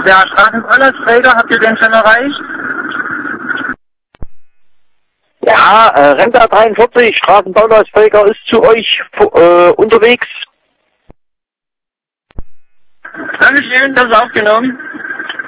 Ja, Straßenverkehrsträger, habt ihr den schon erreicht? Ja, Renta 43, Straßenbaulasträger ist zu euch unterwegs. Dankeschön, das ist aufgenommen.